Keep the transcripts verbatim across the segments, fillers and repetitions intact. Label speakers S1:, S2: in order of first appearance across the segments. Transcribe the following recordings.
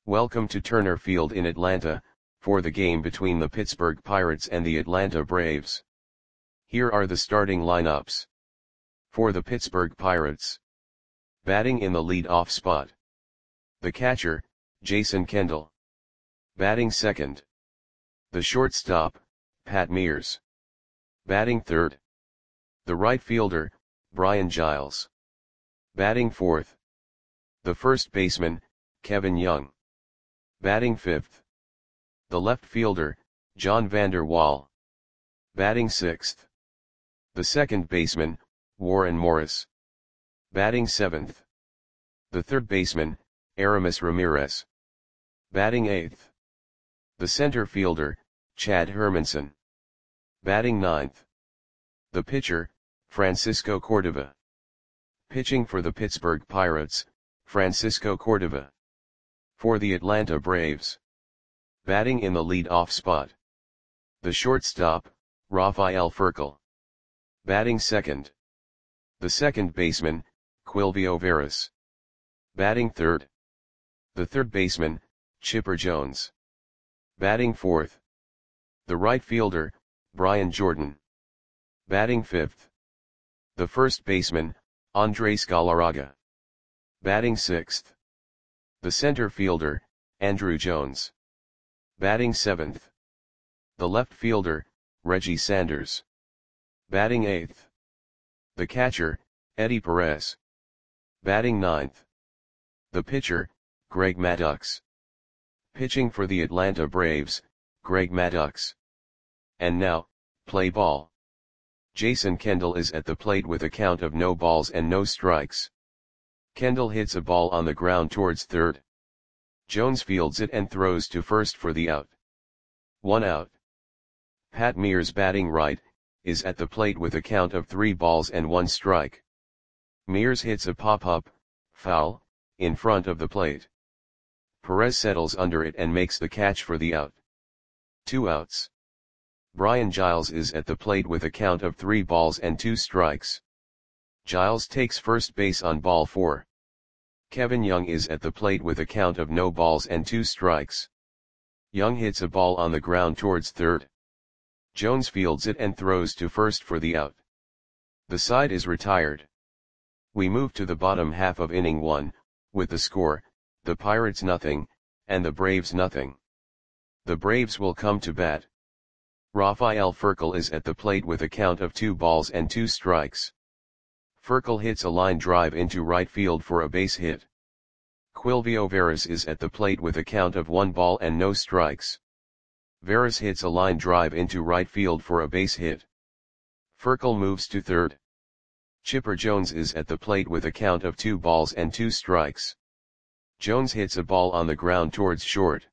S1: Welcome to Turner Field in Atlanta, for the game between the Pittsburgh Pirates and the Atlanta Braves. Here are the starting lineups. For the Pittsburgh Pirates. Batting in the lead-off spot. The catcher, Jason Kendall. Batting second. The shortstop, Pat Mears. Batting third. The right fielder, Brian Giles. Batting fourth. The first baseman, Kevin Young. Batting fifth. The left fielder, John Vander Wal. Batting sixth. The second baseman, Warren Morris. Batting seventh. The third baseman, Aramis Ramirez. Batting eighth. The center fielder, Chad Hermanson. Batting ninth. The pitcher, Francisco Cordova. Pitching for the Pittsburgh Pirates, Francisco Cordova. For the Atlanta Braves. Batting in the lead-off spot. The shortstop, Rafael Furcal. Batting second. The second baseman, Quilvio Veras. Batting third. The third baseman, Chipper Jones. Batting fourth. The right fielder, Brian Jordan. Batting fifth. The first baseman, Andres Galarraga. Batting sixth. The center fielder, Andrew Jones. Batting seventh. The left fielder, Reggie Sanders. Batting eighth. The catcher, Eddie Perez. Batting ninth. The pitcher, Greg Maddux. Pitching for the Atlanta Braves, Greg Maddux. And now, play ball. Jason Kendall is at the plate with a count of no balls and no strikes. Kendall hits a ball on the ground towards third. Jones fields it and throws to first for the out. One out. Pat Mears, batting right, is at the plate with a count of three balls and one strike. Mears hits a pop-up, foul, in front of the plate. Perez settles under it and makes the catch for the out. Two outs. Brian Giles is at the plate with a count of three balls and two strikes. Giles takes first base on ball four. Kevin Young is at the plate with a count of no balls and two strikes. Young hits a ball on the ground towards third. Jones fields it and throws to first for the out. The side is retired. We move to the bottom half of inning one, with the score, the Pirates nothing, and the Braves nothing. The Braves will come to bat. Rafael Furcal is at the plate with a count of two balls and two strikes. Furcal hits a line drive into right field for a base hit. Quilvio Veras is at the plate with a count of one ball and no strikes. Veras hits a line drive into right field for a base hit. Furcal moves to third. Chipper Jones is at the plate with a count of two balls and two strikes. Jones hits a ball on the ground towards short.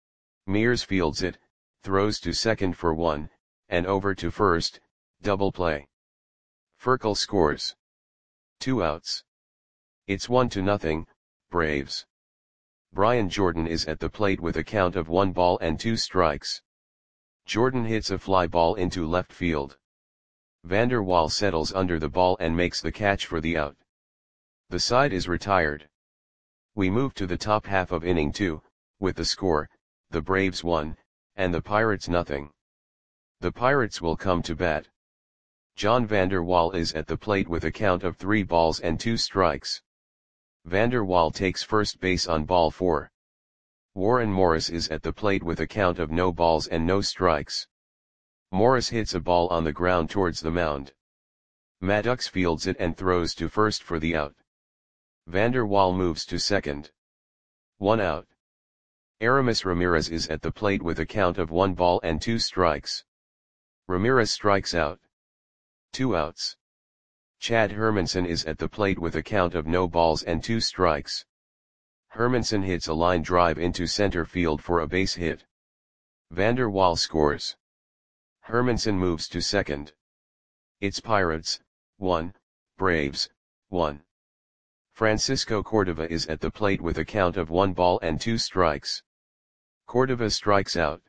S1: Mears fields it, throws to second for one, and over to first, double play. Furcal scores. Two outs. It's one to nothing, Braves. Brian Jordan is at the plate with a count of one ball and two strikes. Jordan hits a fly ball into left field. Vander Wal settles under the ball and makes the catch for the out. The side is retired. We move to the top half of inning two, with the score, the Braves one, and the Pirates nothing. The Pirates will come to bat. John Vander Wal is at the plate with a count of three balls and two strikes. Vander Wal takes first base on ball four. Warren Morris is at the plate with a count of no balls and no strikes. Morris hits a ball on the ground towards the mound. Maddux fields it and throws to first for the out. Vander Wal moves to second. One out. Aramis Ramirez is at the plate with a count of one ball and two strikes. Ramirez strikes out. Two outs. Chad Hermanson is at the plate with a count of no balls and two strikes. Hermanson hits a line drive into center field for a base hit. Vander Wal scores. Hermanson moves to second. It's Pirates, one, Braves, one. Francisco Cordova is at the plate with a count of one ball and two strikes. Cordova strikes out.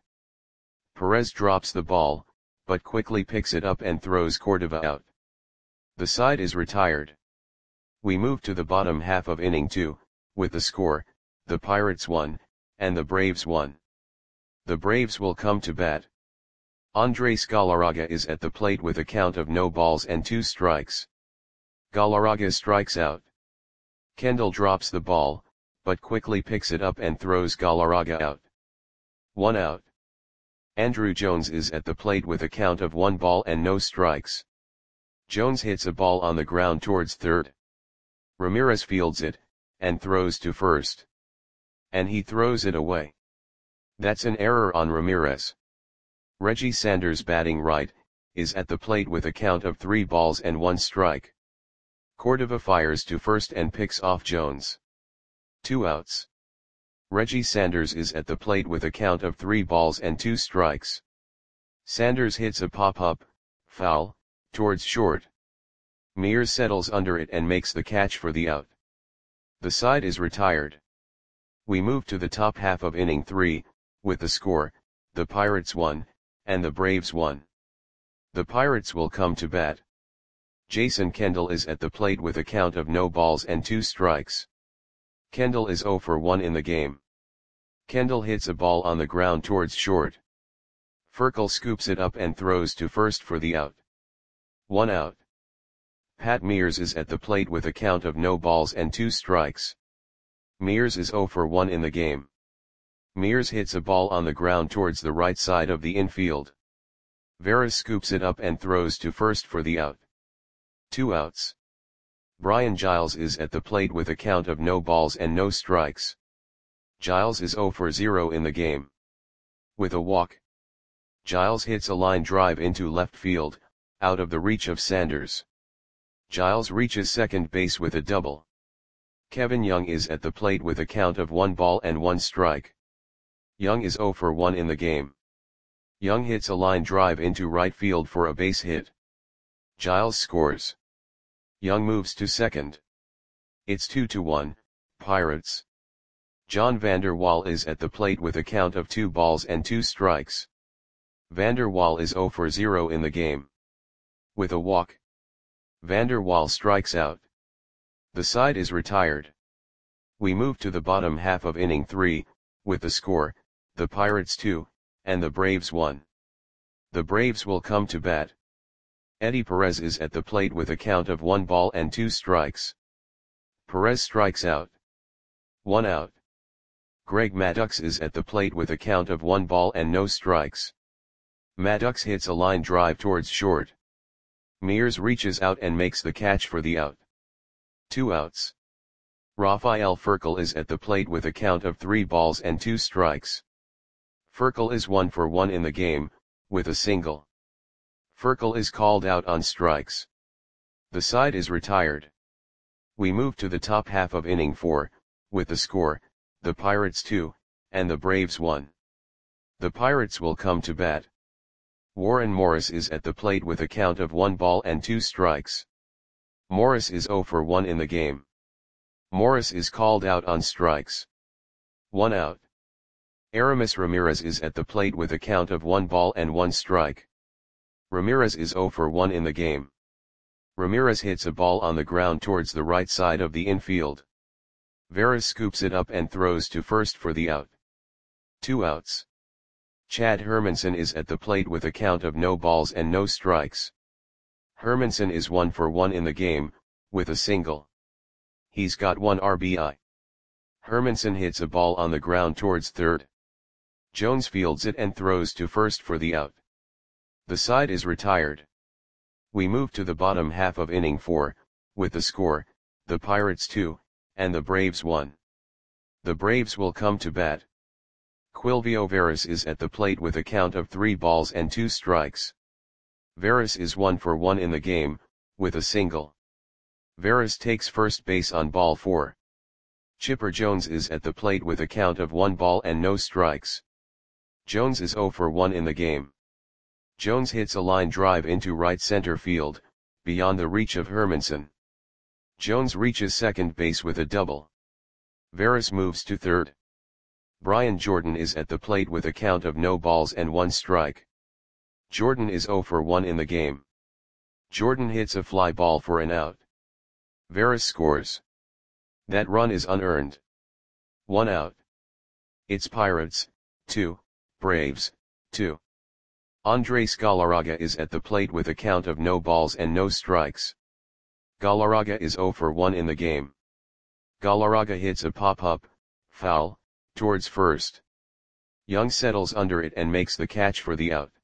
S1: Perez drops the ball, but quickly picks it up and throws Cordova out. The side is retired. We move to the bottom half of inning two, with the score, the Pirates one, and the Braves one. The Braves will come to bat. Andres Galarraga is at the plate with a count of no balls and two strikes. Galarraga strikes out. Kendall drops the ball, but quickly picks it up and throws Galarraga out. One out. Andruw Jones is at the plate with a count of one ball and no strikes. Jones hits a ball on the ground towards third. Ramirez fields it, and throws to first. And he throws it away. That's an error on Ramirez. Reggie Sanders, batting right, is at the plate with a count of three balls and one strike. Cordova fires to first and picks off Jones. Two outs. Reggie Sanders is at the plate with a count of three balls and two strikes. Sanders hits a pop-up, foul, towards short. Mears settles under it and makes the catch for the out. The side is retired. We move to the top half of inning three, with the score, the Pirates one, and the Braves one. The Pirates will come to bat. Jason Kendall is at the plate with a count of no balls and two strikes. Kendall is zero for one in the game. Kendall hits a ball on the ground towards short. Furcal scoops it up and throws to first for the out. One out. Pat Mears is at the plate with a count of no balls and two strikes. Mears is zero for one in the game. Mears hits a ball on the ground towards the right side of the infield. Veras scoops it up and throws to first for the out. Two outs. Brian Giles is at the plate with a count of no balls and no strikes. Giles is zero for zero in the game. With a walk. Giles hits a line drive into left field, out of the reach of Sanders. Giles reaches second base with a double. Kevin Young is at the plate with a count of one ball and one strike. Young is zero for one in the game. Young hits a line drive into right field for a base hit. Giles scores. Young moves to second. It's two to one, Pirates. John Vander Wal is at the plate with a count of two balls and two strikes. Vander Wal is zero for zero in the game. With a walk. Vander Wal strikes out. The side is retired. We move to the bottom half of inning three, with the score, the Pirates two, and the Braves one. The Braves will come to bat. Eddie Perez is at the plate with a count of one ball and two strikes. Perez strikes out. One out. Greg Maddux is at the plate with a count of one ball and no strikes. Maddux hits a line drive towards short. Mears reaches out and makes the catch for the out. Two outs. Rafael Furcal is at the plate with a count of three balls and two strikes. Furcal is one for one in the game, with a single. Furcal is called out on strikes. The side is retired. We move to the top half of inning four, with the score, the Pirates two, and the Braves one. The Pirates will come to bat. Warren Morris is at the plate with a count of one ball and two strikes. Morris is zero for one in the game. Morris is called out on strikes. One out. Aramis Ramirez is at the plate with a count of one ball and one strike. Ramirez is zero for one in the game. Ramirez hits a ball on the ground towards the right side of the infield. Veras scoops it up and throws to first for the out. Two outs. Chad Hermanson is at the plate with a count of no balls and no strikes. Hermanson is one for one in the game, with a single. He's got one R B I. Hermanson hits a ball on the ground towards third. Jones fields it and throws to first for the out. The side is retired. We move to the bottom half of inning four, with the score, the Pirates two, and the Braves one. The Braves will come to bat. Quilvio Veras is at the plate with a count of three balls and two strikes. Veras is one for one in the game, with a single. Veras takes first base on ball four. Chipper Jones is at the plate with a count of one ball and no strikes. Jones is zero for one in the game. Jones hits a line drive into right center field, beyond the reach of Hermanson. Jones reaches second base with a double. Veras moves to third. Brian Jordan is at the plate with a count of no balls and one strike. Jordan is zero for one in the game. Jordan hits a fly ball for an out. Veras scores. That run is unearned. One out. It's Pirates, two, Braves, two. Andres Galarraga is at the plate with a count of no balls and no strikes. Galarraga is zero for one in the game. Galarraga hits a pop-up, foul, towards first. Young settles under it and makes the catch for the out.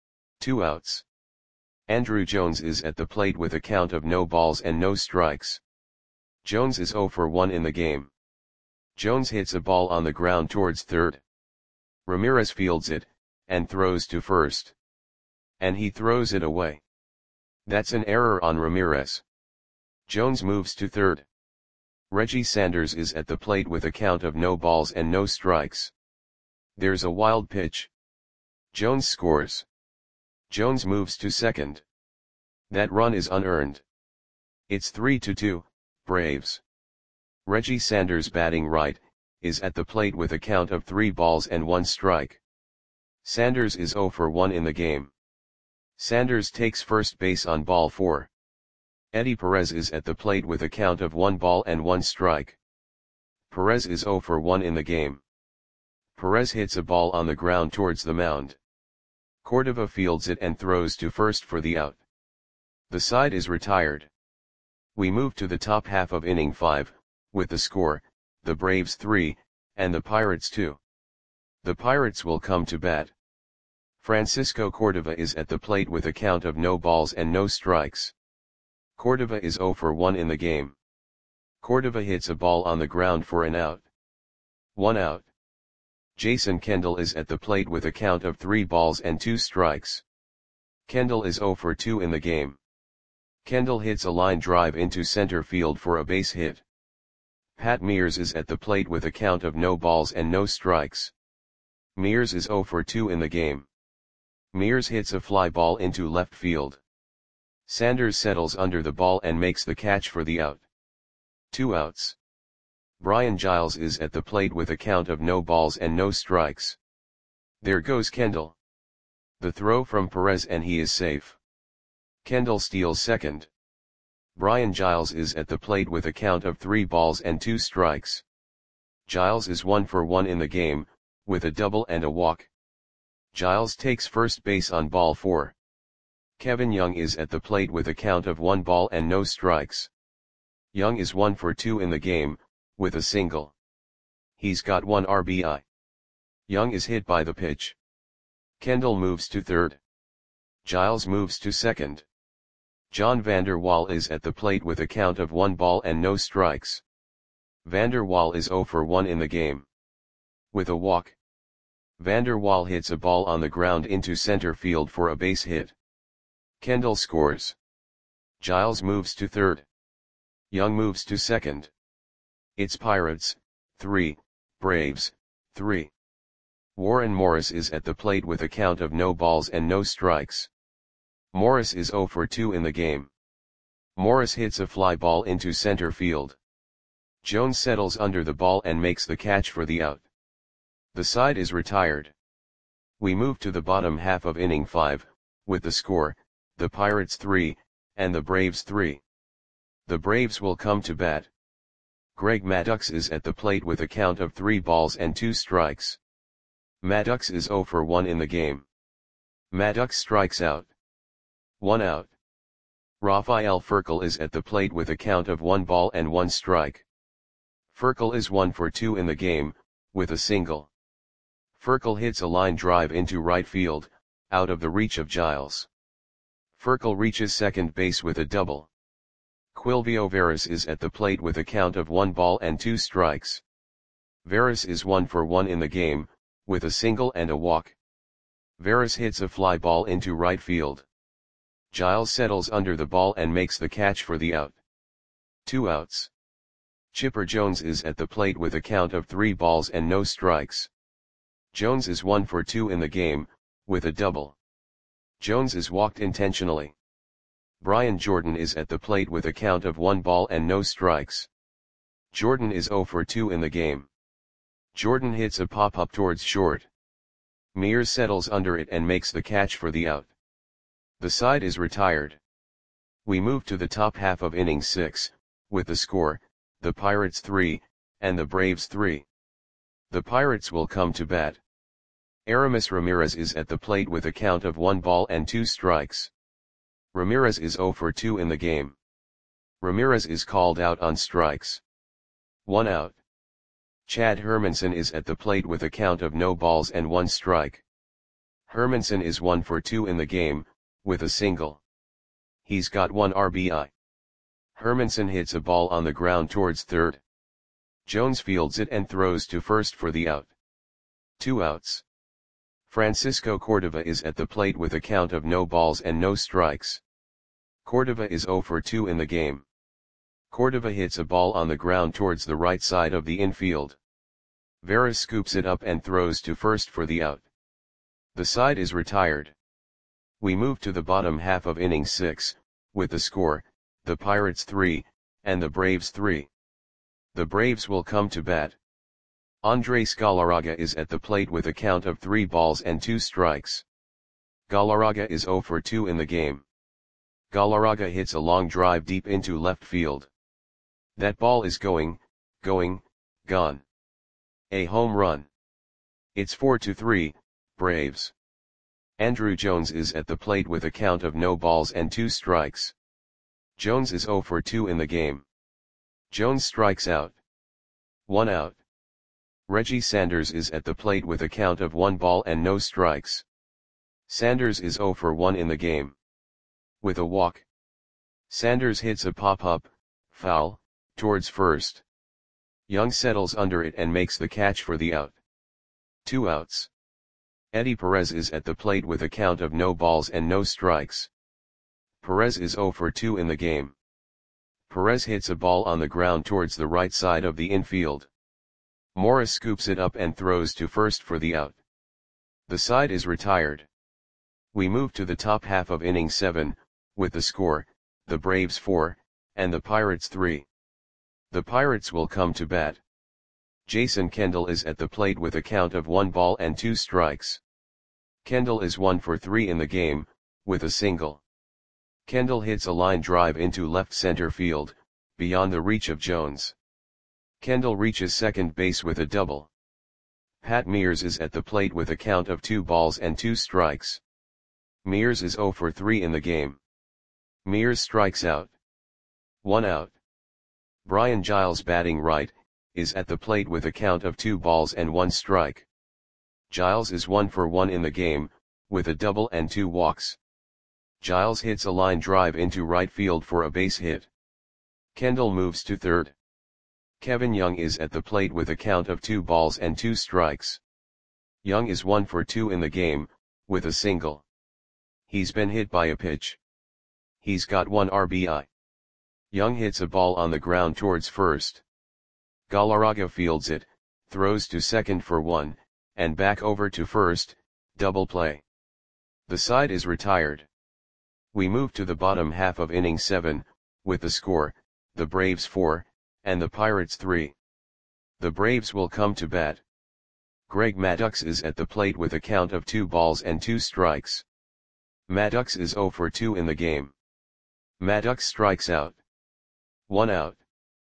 S1: Two outs. Andruw Jones is at the plate with a count of no balls and no strikes. Jones is zero for one in the game. Jones hits a ball on the ground towards third. Ramirez fields it, and throws to first. And he throws it away. That's an error on Ramirez. Jones moves to third. Reggie Sanders is at the plate with a count of no balls and no strikes. There's a wild pitch. Jones scores. Jones moves to second. That run is unearned. It's three to two, Braves. Reggie Sanders, batting right, is at the plate with a count of three balls and one strike. Sanders is zero for one in the game. Sanders takes first base on ball four. Eddie Perez is at the plate with a count of one ball and one strike. Perez is zero for one in the game. Perez hits a ball on the ground towards the mound. Cordova fields it and throws to first for the out. The side is retired. We move to the top half of inning five, with the score, the Braves three, and the Pirates two. The Pirates will come to bat. Francisco Cordova is at the plate with a count of no balls and no strikes. Cordova is zero for one in the game. Cordova hits a ball on the ground for an out. One out. Jason Kendall is at the plate with a count of three balls and two strikes. Kendall is zero for two in the game. Kendall hits a line drive into center field for a base hit. Pat Mears is at the plate with a count of no balls and no strikes. Mears is zero for two in the game. Mears hits a fly ball into left field. Sanders settles under the ball and makes the catch for the out. Two outs. Brian Giles is at the plate with a count of no balls and no strikes. There goes Kendall. The throw from Perez and he is safe. Kendall steals second. Brian Giles is at the plate with a count of three balls and two strikes. Giles is one for one in the game, with a double and a walk. Giles takes first base on ball four. Kevin Young is at the plate with a count of one ball and no strikes. Young is one for two in the game, with a single. He's got one R B I. Young is hit by the pitch. Kendall moves to third. Giles moves to second. John Vander Wal is at the plate with a count of one ball and no strikes. Vander Wal is zero for one in the game. With a walk. Vander Wal hits a ball on the ground into center field for a base hit. Kendall scores. Giles moves to third. Young moves to second. It's Pirates, three, Braves, three. Warren Morris is at the plate with a count of no balls and no strikes. Morris is zero for two in the game. Morris hits a fly ball into center field. Jones settles under the ball and makes the catch for the out. The side is retired. We move to the bottom half of inning five, with the score, the Pirates three, and the Braves three. The Braves will come to bat. Greg Maddux is at the plate with a count of three balls and two strikes. Maddux is zero for one in the game. Maddux strikes out. One out. Rafael Furcal is at the plate with a count of one ball and one strike. Furcal is one for two in the game, with a single. Furcal hits a line drive into right field, out of the reach of Giles. Furcal reaches second base with a double. Quilvio Veras is at the plate with a count of one ball and two strikes. Veras is one for one in the game, with a single and a walk. Veras hits a fly ball into right field. Giles settles under the ball and makes the catch for the out. Two outs. Chipper Jones is at the plate with a count of three balls and no strikes. Jones is one for two in the game, with a double. Jones is walked intentionally. Brian Jordan is at the plate with a count of one ball and no strikes. Jordan is zero for two in the game. Jordan hits a pop-up towards short. Mears settles under it and makes the catch for the out. The side is retired. We move to the top half of inning six, with the score, the Pirates three, and the Braves three. The Pirates will come to bat. Aramis Ramirez is at the plate with a count of one ball and two strikes. Ramirez is zero for two in the game. Ramirez is called out on strikes. One out. Chad Hermanson is at the plate with a count of no balls and one strike. Hermanson is one for two in the game, with a single. He's got one R B I. Hermanson hits a ball on the ground towards third. Jones fields it and throws to first for the out. Two outs. Francisco Cordova is at the plate with a count of no balls and no strikes. Cordova is zero for two in the game. Cordova hits a ball on the ground towards the right side of the infield. Veras scoops it up and throws to first for the out. The side is retired. We move to the bottom half of inning six, with the score, the Pirates three, and the Braves three. The Braves will come to bat. Andres Galarraga is at the plate with a count of three balls and two strikes. Galarraga is zero for two in the game. Galarraga hits a long drive deep into left field. That ball is going, going, gone. A home run. It's four to three, Braves. Andrew Jones is at the plate with a count of no balls and two strikes. Jones is zero for two in the game. Jones strikes out. One out. Reggie Sanders is at the plate with a count of one ball and no strikes. Sanders is zero for one in the game. With a walk. Sanders hits a pop-up, foul, towards first. Young settles under it and makes the catch for the out. Two outs. Eddie Perez is at the plate with a count of no balls and no strikes. Perez is zero for two in the game. Perez hits a ball on the ground towards the right side of the infield. Morris scoops it up and throws to first for the out. The side is retired. We move to the top half of inning seven, with the score, the Braves four, and the Pirates three. The Pirates will come to bat. Jason Kendall is at the plate with a count of one ball and two strikes. Kendall is one for three in the game, with a single. Kendall hits a line drive into left center field, beyond the reach of Jones. Kendall reaches second base with a double. Pat Mears is at the plate with a count of two balls and two strikes. Mears is zero for three in the game. Mears strikes out. One out. Brian Giles, batting right, is at the plate with a count of two balls and one strike. Giles is one for one in the game, with a double and two walks. Giles hits a line drive into right field for a base hit. Kendall moves to third. Kevin Young is at the plate with a count of two balls and two strikes. Young is one for two in the game, with a single. He's been hit by a pitch. He's got one R B I. Young hits a ball on the ground towards first. Galarraga fields it, throws to second for one, and back over to first, double play. The side is retired. We move to the bottom half of inning seven, with the score, the Braves four, and the Pirates three. The Braves will come to bat. Greg Maddux is at the plate with a count of two balls and two strikes. Maddux is zero for two in the game. Maddux strikes out. One out.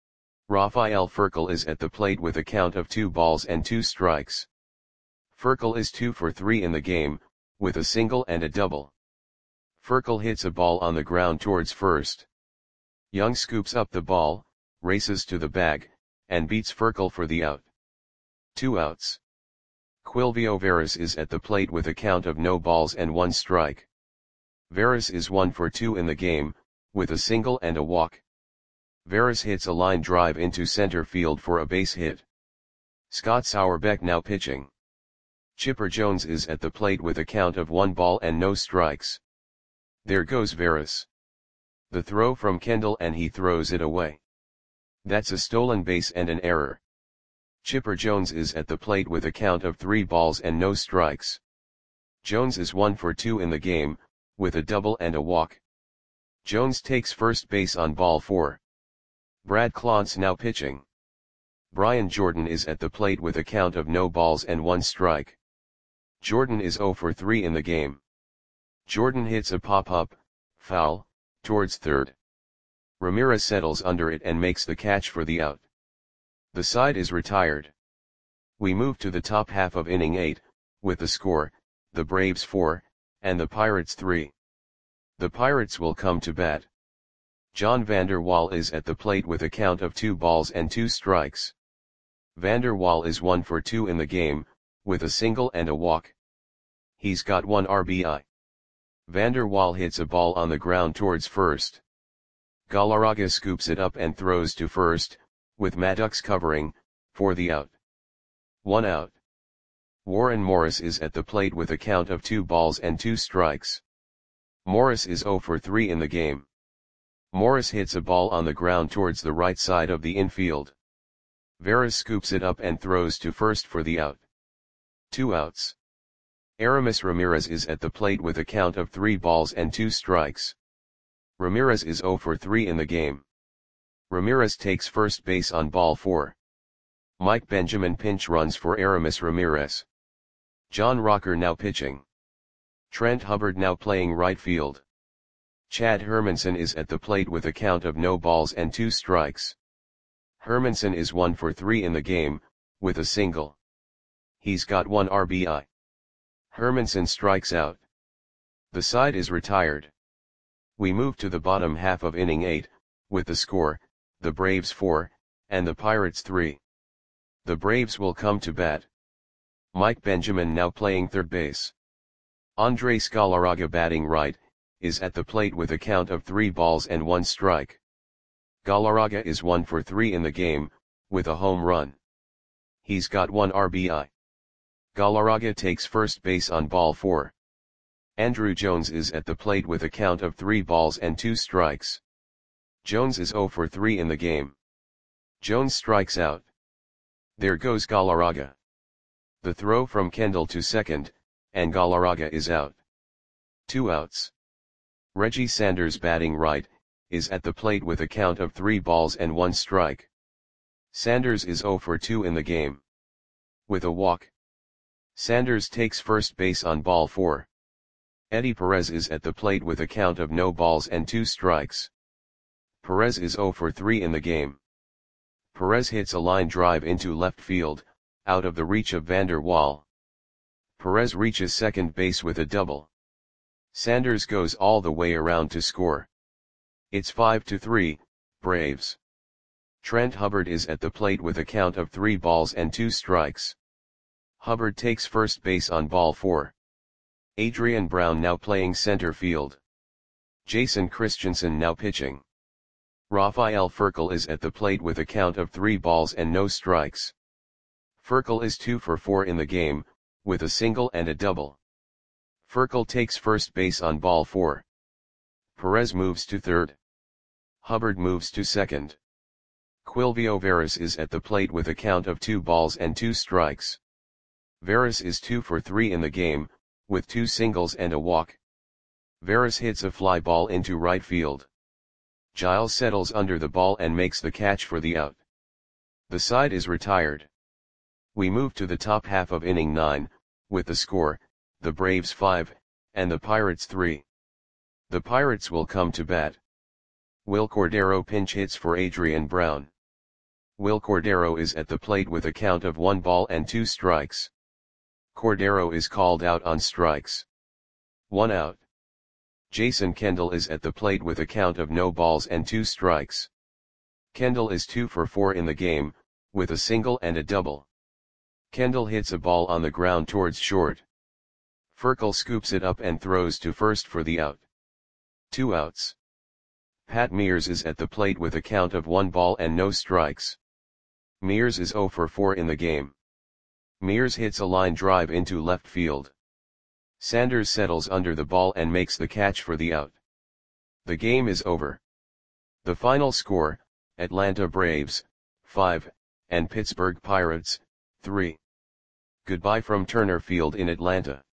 S1: Rafael Furcal is at the plate with a count of two balls and two strikes. Furcal is two for three in the game, with a single and a double. Furcal hits a ball on the ground towards first. Young scoops up the ball, races to the bag, and beats Furcal for the out. Two outs. Quilvio Veras is at the plate with a count of no balls and one strike. Veras is one for two in the game, with a single and a walk. Veras hits a line drive into center field for a base hit. Scott Sauerbeck now pitching. Chipper Jones is at the plate with a count of one ball and no strikes. There goes Veras. The throw from Kendall and he throws it away. That's a stolen base and an error. Chipper Jones is at the plate with a count of three balls and no strikes. Jones is one for two in the game, with a double and a walk. Jones takes first base on ball four. Brad Clontz now pitching. Brian Jordan is at the plate with a count of no balls and one strike. Jordan is zero for three in the game. Jordan hits a pop-up, foul, towards third. Ramirez settles under it and makes the catch for the out. The side is retired. We move to the top half of inning eight, with the score, the Braves four, and the Pirates three. The Pirates will come to bat. John Vander Wal is at the plate with a count of two balls and two strikes. Vander Wal is one for two in the game, with a single and a walk. He's got one R B I. Vander Wal hits a ball on the ground towards first. Galarraga scoops it up and throws to first, with Maddux covering, for the out. One out. Warren Morris is at the plate with a count of two balls and two strikes. Morris is zero for three in the game. Morris hits a ball on the ground towards the right side of the infield. Veras scoops it up and throws to first for the out. Two outs. Aramis Ramirez is at the plate with a count of three balls and two strikes. Ramirez is zero for three in the game. Ramirez takes first base on ball four. Mike Benjamin pinch runs for Aramis Ramirez. John Rocker now pitching. Trent Hubbard now playing right field. Chad Hermanson is at the plate with a count of no balls and two strikes. Hermanson is one for three in the game, with a single. He's got one R B I. Hermanson strikes out. The side is retired. We move to the bottom half of inning eight, with the score, the Braves four, and the Pirates three. The Braves will come to bat. Mike Benjamin now playing third base. Andres Galarraga batting right, is at the plate with a count of three balls and one strike. Galarraga is one for three in the game, with a home run. He's got one R B I. Galarraga takes first base on ball four. Andrew Jones is at the plate with a count of three balls and two strikes. Jones is zero for three in the game. Jones strikes out. There goes Galarraga. The throw from Kendall to second, and Galarraga is out. Two outs. Reggie Sanders batting right, is at the plate with a count of three balls and one strike. Sanders is zero for two in the game. With a walk. Sanders takes first base on ball four. Eddie Perez is at the plate with a count of no balls and two strikes. Perez is zero for three in the game. Perez hits a line drive into left field, out of the reach of Vander Wal. Perez reaches second base with a double. Sanders goes all the way around to score. It's five to three, Braves. Trent Hubbard is at the plate with a count of three balls and two strikes. Hubbard takes first base on ball four. Adrian Brown now playing center field. Jason Christensen now pitching. Rafael Furcal is at the plate with a count of three balls and no strikes. Furcal is two for four in the game, with a single and a double. Furcal takes first base on ball four. Perez moves to third. Hubbard moves to second. Quilvio Veras is at the plate with a count of two balls and two strikes. Veras is two for three in the game, with two singles and a walk. Veras hits a fly ball into right field. Giles settles under the ball and makes the catch for the out. The side is retired. We move to the top half of inning nine, with the score, the Braves five, and the Pirates three. The Pirates will come to bat. Will Cordero pinch hits for Adrian Brown. Will Cordero is at the plate with a count of one ball and two strikes. Cordero is called out on strikes. One out. Jason Kendall is at the plate with a count of no balls and two strikes. Kendall is two for four in the game, with a single and a double. Kendall hits a ball on the ground towards short. Furcal scoops it up and throws to first for the out. Two outs. Pat Mears is at the plate with a count of one ball and no strikes. Mears is zero for four in the game. Mears hits a line drive into left field. Sanders settles under the ball and makes the catch for the out. The game is over. The final score, Atlanta Braves, five, and Pittsburgh Pirates, three. Goodbye from Turner Field in Atlanta.